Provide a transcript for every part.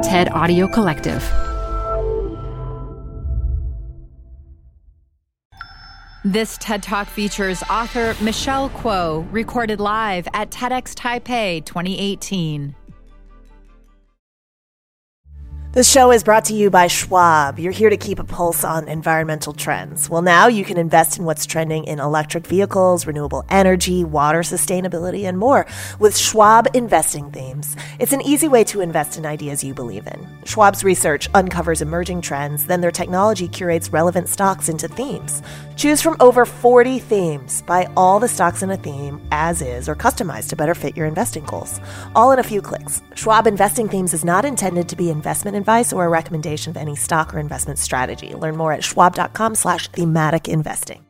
TED Audio Collective. This TED Talk features author Michelle Kuo, recorded live at TEDx Taipei 2018. This show is brought to you by Schwab. You're here to keep a pulse on environmental trends. Well, now you can invest in what's trending in electric vehicles, renewable energy, water sustainability, and more with Schwab Investing Themes. It's an easy way to invest in ideas you believe in. Schwab's research uncovers emerging trends, then their technology curates relevant stocks into themes. Choose from over 40 themes. Buy all the stocks in a theme as is or customized to better fit your investing goals. All in a few clicks. Schwab Investing Themes is not intended to be investment advice or a recommendation of any stock or investment strategy. Learn more at schwab.com/thematic investing.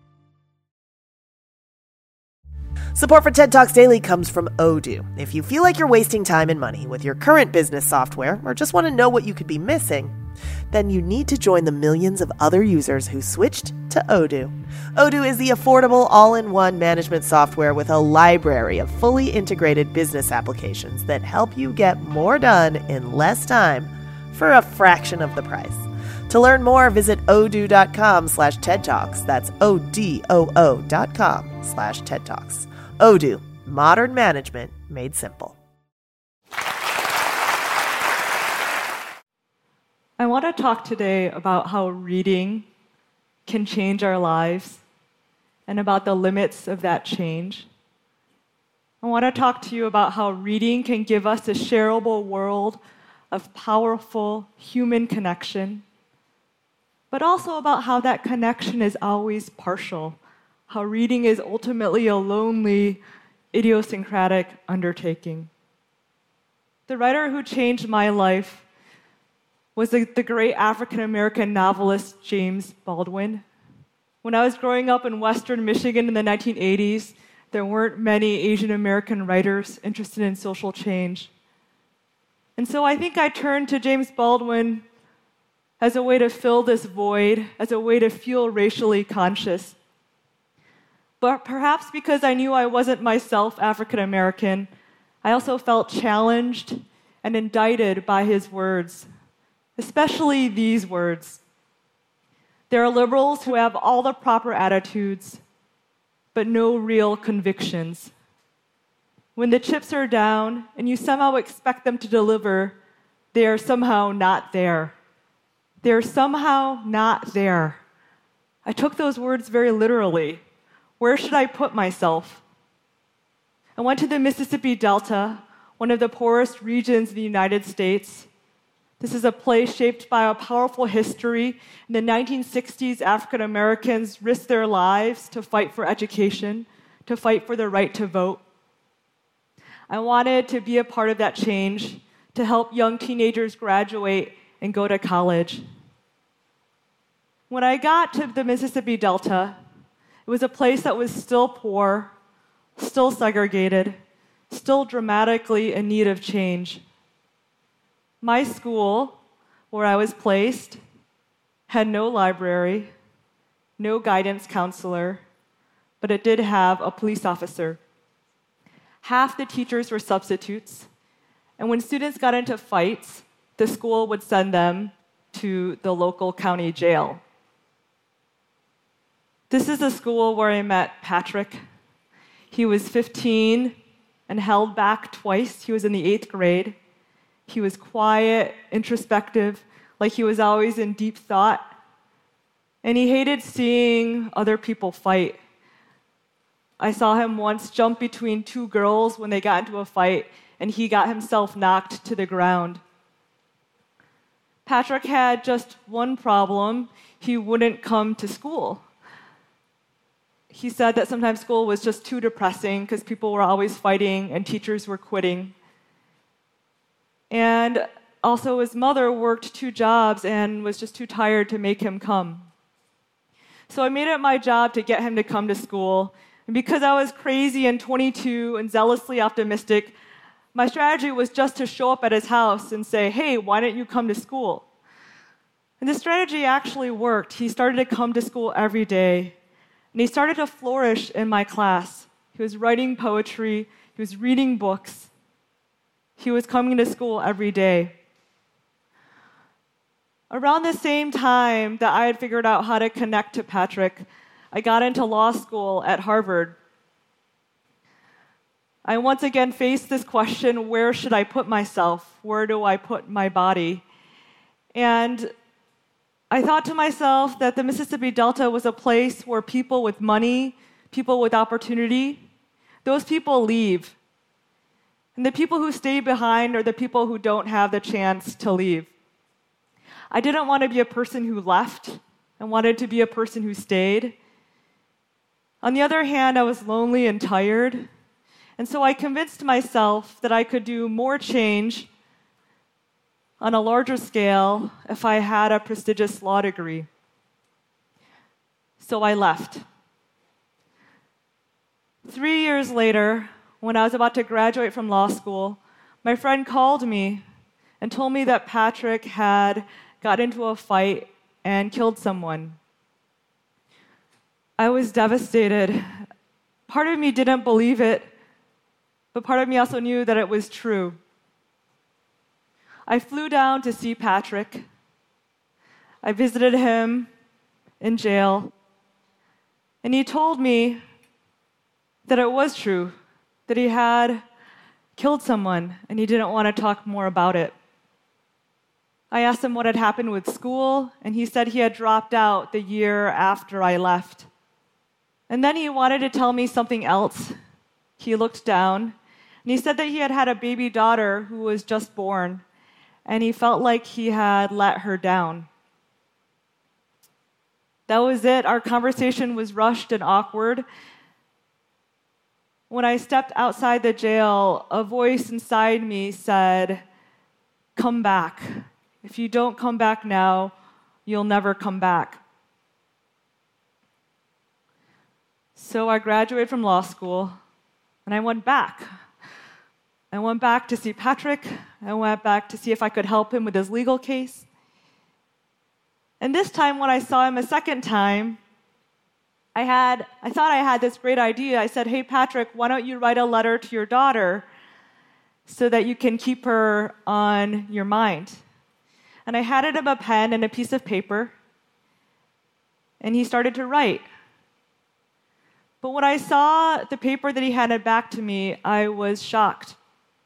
Support for TED Talks Daily comes from Odoo. If you feel like you're wasting time and money with your current business software or just want to know what you could be missing, then you need to join the millions of other users who switched to Odoo. Odoo is the affordable all-in-one management software with a library of fully integrated business applications that help you get more done in less time for a fraction of the price. To learn more, visit odoo.com/TED Talks. That's ODOO.com/TED Talks. Odoo, modern management made simple. I want to talk today about how reading can change our lives and about the limits of that change. I want to talk to you about how reading can give us a shareable world of powerful human connection, but also about how that connection is always partial, how reading is ultimately a lonely, idiosyncratic undertaking. The writer who changed my life was the great African-American novelist James Baldwin. When I was growing up in Western Michigan in the 1980s, there weren't many Asian American writers interested in social change. And so I think I turned to James Baldwin as a way to fill this void, as a way to feel racially conscious. But perhaps because I knew I wasn't myself African American, I also felt challenged and indicted by his words, especially these words. There are liberals who have all the proper attitudes, but no real convictions. When the chips are down and you somehow expect them to deliver, they are somehow not there. They're somehow not there. I took those words very literally. Where should I put myself? I went to the Mississippi Delta, one of the poorest regions in the United States. This is a place shaped by a powerful history. In the 1960s, African Americans risked their lives to fight for education, to fight for the right to vote. I wanted to be a part of that change, to help young teenagers graduate and go to college. When I got to the Mississippi Delta, it was a place that was still poor, still segregated, still dramatically in need of change. My school, where I was placed, had no library, no guidance counselor, but it did have a police officer. Half the teachers were substitutes, and when students got into fights, the school would send them to the local county jail. This is the school where I met Patrick. He was 15 and held back twice. He was in the 8th grade. He was quiet, introspective, like he was always in deep thought. And he hated seeing other people fight. I saw him once jump between two girls when they got into a fight, and he got himself knocked to the ground. Patrick had just one problem. He wouldn't come to school. He said that sometimes school was just too depressing because people were always fighting and teachers were quitting. And also his mother worked 2 jobs and was just too tired to make him come. So I made it my job to get him to come to school. And because I was crazy and 22 and zealously optimistic, my strategy was just to show up at his house and say, "Hey, why don't you come to school?" And the strategy actually worked. He started to come to school every day. And he started to flourish in my class. He was writing poetry. He was reading books. He was coming to school every day. Around the same time that I had figured out how to connect to Patrick, I got into law school at Harvard. I once again faced this question, where should I put myself? Where do I put my body? And I thought to myself that the Mississippi Delta was a place where people with money, people with opportunity, those people leave. And the people who stay behind are the people who don't have the chance to leave. I didn't want to be a person who left. I wanted to be a person who stayed. On the other hand, I was lonely and tired. And so I convinced myself that I could do more change on a larger scale if I had a prestigious law degree. So I left. 3 years later, when I was about to graduate from law school, my friend called me and told me that Patrick had got into a fight and killed someone. I was devastated. Part of me didn't believe it, but part of me also knew that it was true. I flew down to see Patrick. I visited him in jail, and he told me that it was true, that he had killed someone, and he didn't want to talk more about it. I asked him what had happened with school, and he said he had dropped out the year after I left. And then he wanted to tell me something else. He looked down, and he said that he had had a baby daughter who was just born, and he felt like he had let her down. That was it. Our conversation was rushed and awkward. When I stepped outside the jail, a voice inside me said, "Come back. If you don't come back now, you'll never come back." So I graduated from law school, and I went back. I went back to see Patrick. I went back to see if I could help him with his legal case. And this time, when I saw him a second time, I thought I had this great idea. I said, "Hey, Patrick, why don't you write a letter to your daughter so that you can keep her on your mind?" And I handed him a pen and a piece of paper, and he started to write. But when I saw the paper that he handed back to me, I was shocked.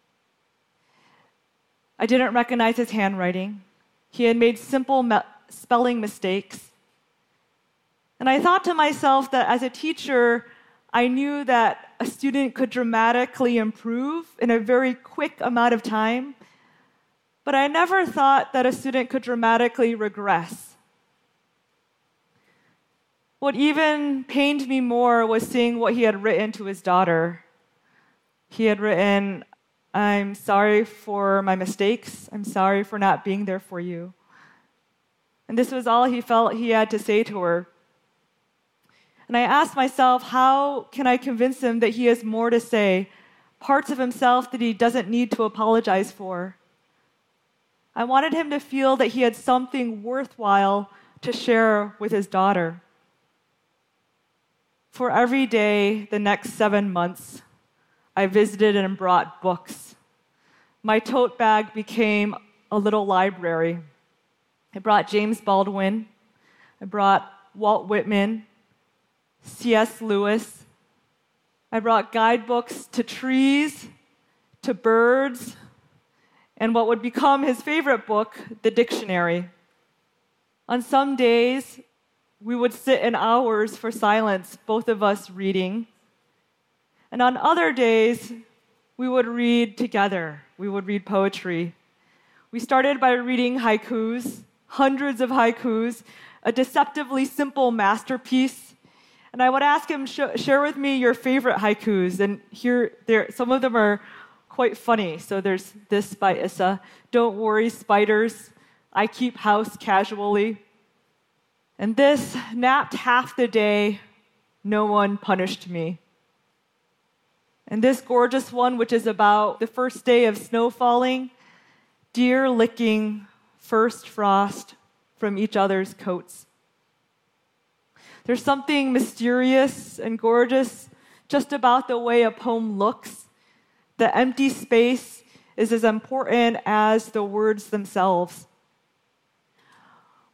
I didn't recognize his handwriting. He had made simple spelling mistakes. And I thought to myself that as a teacher, I knew that a student could dramatically improve in a very quick amount of time, but I never thought that a student could dramatically regress. What even pained me more was seeing what he had written to his daughter. He had written, "I'm sorry for my mistakes. I'm sorry for not being there for you." And this was all he felt he had to say to her. And I asked myself, how can I convince him that he has more to say, parts of himself that he doesn't need to apologize for? I wanted him to feel that he had something worthwhile to share with his daughter. For every day the next 7 months, I visited and brought books. My tote bag became a little library. I brought James Baldwin. I brought Walt Whitman, C.S. Lewis. I brought guidebooks to trees, to birds, and what would become his favorite book, the dictionary. On some days, we would sit in hours for silence, both of us reading. And on other days, we would read together. We would read poetry. We started by reading haikus, hundreds of haikus, a deceptively simple masterpiece. And I would ask him, share with me your favorite haikus. And some of them are quite funny. So there's this by Issa: "Don't worry, spiders, I keep house casually." And this: "Napped half the day, no one punished me." And this gorgeous one, which is about the first day of snow falling: "Deer licking first frost from each other's coats." There's something mysterious and gorgeous just about the way a poem looks. The empty space is as important as the words themselves.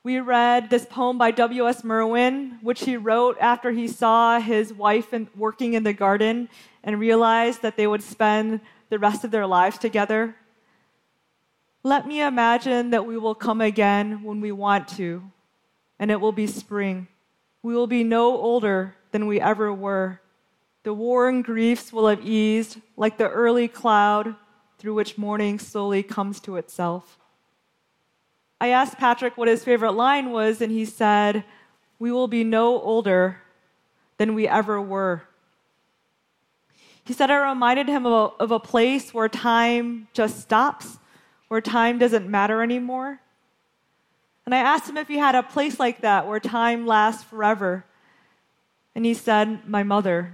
We read this poem by W.S. Merwin, which he wrote after he saw his wife working in the garden and realized that they would spend the rest of their lives together. Let me imagine that we will come again when we want to, and it will be spring. We will be no older than we ever were. The warring griefs will have eased like the early cloud through which morning slowly comes to itself. I asked Patrick what his favorite line was, and he said, "We will be no older than we ever were." He said it reminded him of a place where time just stops, where time doesn't matter anymore. And I asked him if he had a place like that where time lasts forever. And he said, "My mother."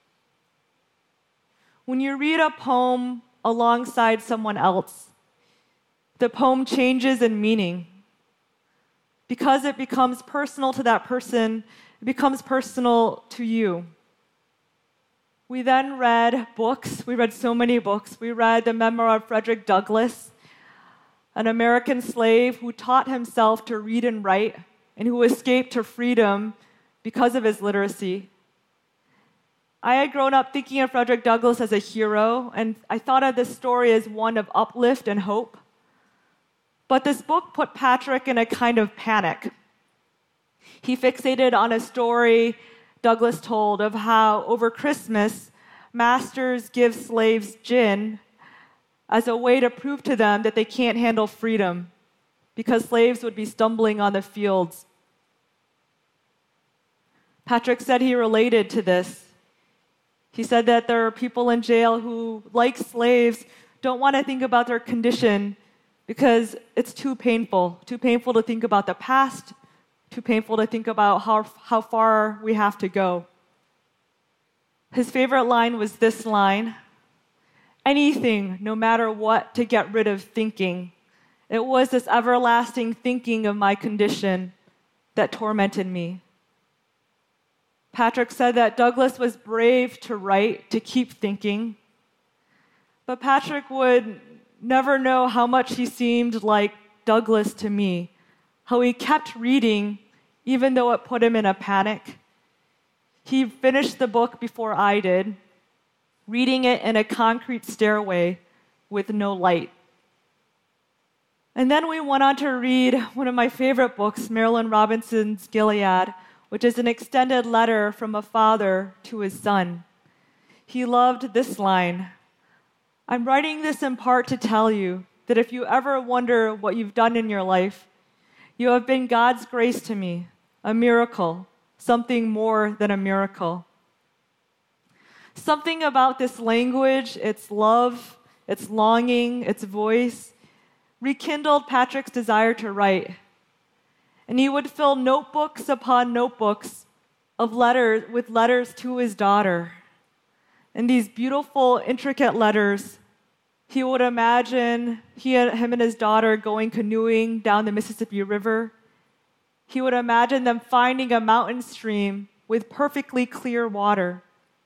When you read a poem alongside someone else, the poem changes in meaning. Because it becomes personal to that person, it becomes personal to you. We then read books. We read so many books. We read the memoir of Frederick Douglass, an American slave who taught himself to read and write and who escaped to freedom because of his literacy. I had grown up thinking of Frederick Douglass as a hero, and I thought of this story as one of uplift and hope. But this book put Patrick in a kind of panic. He fixated on a story Douglass told of how over Christmas, masters give slaves gin as a way to prove to them that they can't handle freedom because slaves would be stumbling on the fields. Patrick said he related to this. He said that there are people in jail who, like slaves, don't want to think about their condition because it's too painful to think about the past, too painful to think about how far we have to go. His favorite line was this line, "Anything, no matter what, to get rid of thinking. It was this everlasting thinking of my condition that tormented me." Patrick said that Douglass was brave to write, to keep thinking. But Patrick would never know how much he seemed like Douglass to me, how he kept reading even though it put him in a panic. He finished the book before I did, reading it in a concrete stairway with no light. And then we went on to read one of my favorite books, Marilynne Robinson's Gilead, which is an extended letter from a father to his son. He loved this line, "I'm writing this in part to tell you that if you ever wonder what you've done in your life, you have been God's grace to me, a miracle, something more than a miracle." Something about this language, its love, its longing, its voice, rekindled Patrick's desire to write. And he would fill notebooks upon notebooks with letters to his daughter. And these beautiful, intricate letters, he would imagine him and his daughter going canoeing down the Mississippi River. He would imagine them finding a mountain stream with perfectly clear water.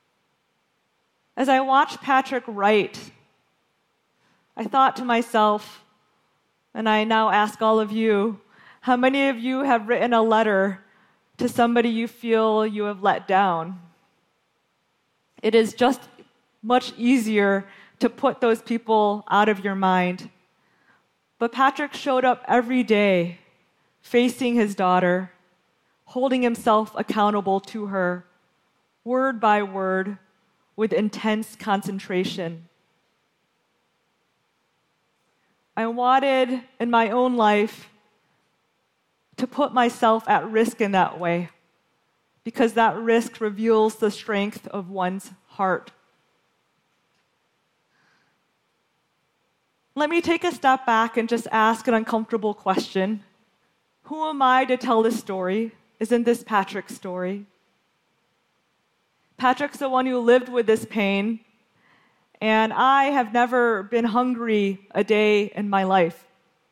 As I watched Patrick write, I thought to myself, and I now ask all of you, how many of you have written a letter to somebody you feel you have let down? It is just much easier to put those people out of your mind. But Patrick showed up every day, facing his daughter, holding himself accountable to her, word by word, with intense concentration. I wanted in my own life to put myself at risk in that way, because that risk reveals the strength of one's heart. Let me take a step back and just ask an uncomfortable question. Who am I to tell this story? Isn't this Patrick's story? Patrick's the one who lived with this pain, and I have never been hungry a day in my life.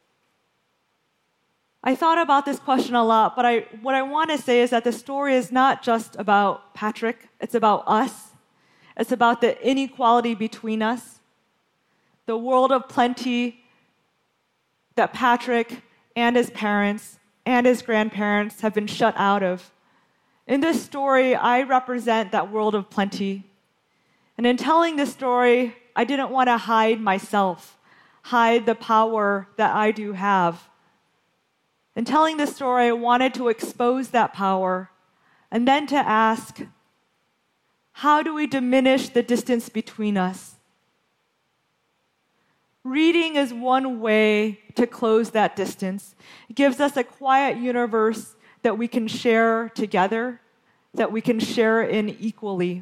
I thought about this question a lot, but what I want to say is that the story is not just about Patrick, it's about us. It's about the inequality between us, the world of plenty that Patrick and his parents and his grandparents have been shut out of. In this story, I represent that world of plenty. And in telling this story, I didn't want to hide myself, hide the power that I do have. In telling this story, I wanted to expose that power and then to ask, how do we diminish the distance between us? Reading is one way to close that distance. It gives us a quiet universe that we can share together, that we can share in equally.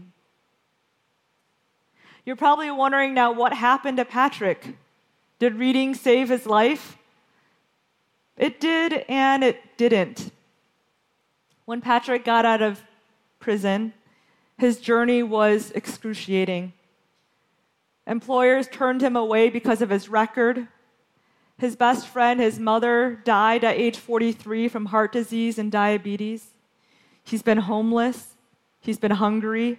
You're probably wondering now what happened to Patrick. Did reading save his life? It did and it didn't. When Patrick got out of prison, his journey was excruciating. Employers turned him away because of his record. His best friend, his mother, died at age 43 from heart disease and diabetes. He's been homeless. He's been hungry.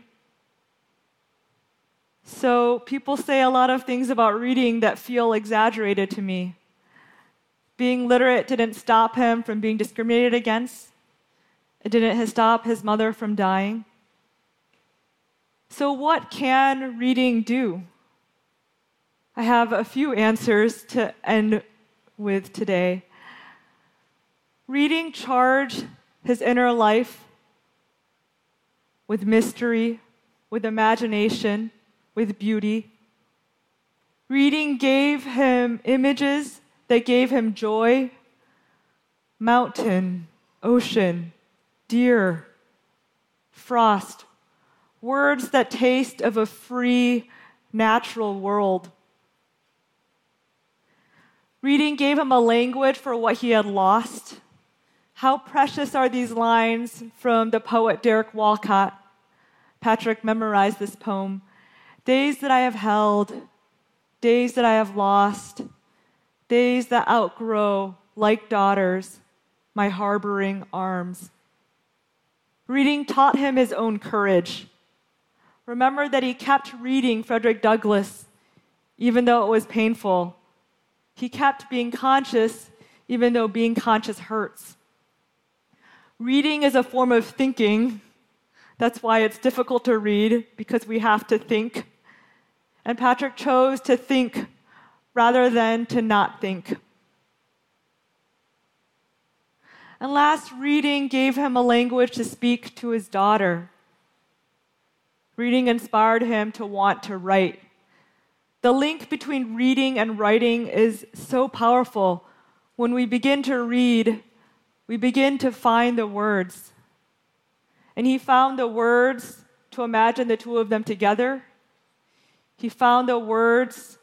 So people say a lot of things about reading that feel exaggerated to me. Being literate didn't stop him from being discriminated against. It didn't stop his mother from dying. So what can reading do? I have a few answers to end with today. Reading charged his inner life with mystery, with imagination, with beauty. Reading gave him images that gave him joy. Mountain, ocean, deer, frost, words that taste of a free, natural world. Reading gave him a language for what he had lost. How precious are these lines from the poet Derek Walcott. Patrick memorized this poem. Days that I have held, days that I have lost, days that outgrow, like daughters, my harboring arms. Reading taught him his own courage. Remember that he kept reading Frederick Douglass, even though it was painful. He kept being conscious, even though being conscious hurts. Reading is a form of thinking. That's why it's difficult to read, because we have to think. And Patrick chose to think rather than to not think. And last, reading gave him a language to speak to his daughter. Reading inspired him to want to write. The link between reading and writing is so powerful. When we begin to read, we begin to find the words. And he found the words to imagine the two of them together. He found the words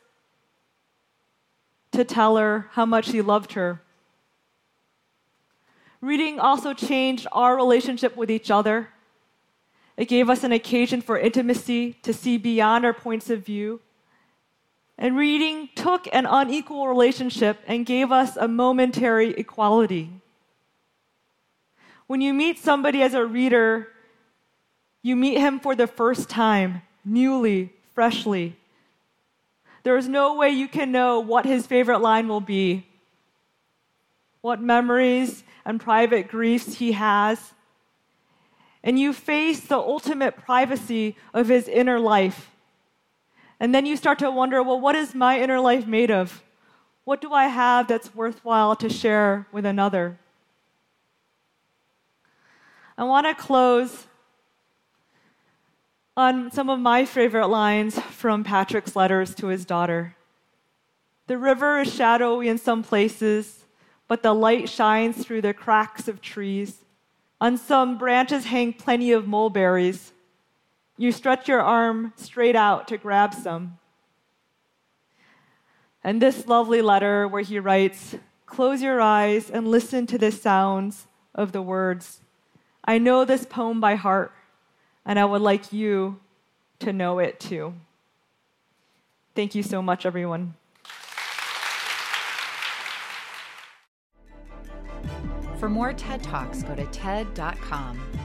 to tell her how much he loved her. Reading also changed our relationship with each other. It gave us an occasion for intimacy, to see beyond our points of view. And reading took an unequal relationship and gave us a momentary equality. When you meet somebody as a reader, you meet him for the first time, newly, freshly. There is no way you can know what his favorite line will be, what memories and private griefs he has. And you face the ultimate privacy of his inner life. And then you start to wonder, well, what is my inner life made of? What do I have that's worthwhile to share with another? I want to close on some of my favorite lines from Patrick's letters to his daughter. The river is shadowy in some places, but the light shines through the cracks of trees. On some branches hang plenty of mulberries. You stretch your arm straight out to grab some. And this lovely letter where he writes, close your eyes and listen to the sounds of the words. I know this poem by heart, and I would like you to know it too. Thank you so much, everyone. For more TED Talks, go to TED.com.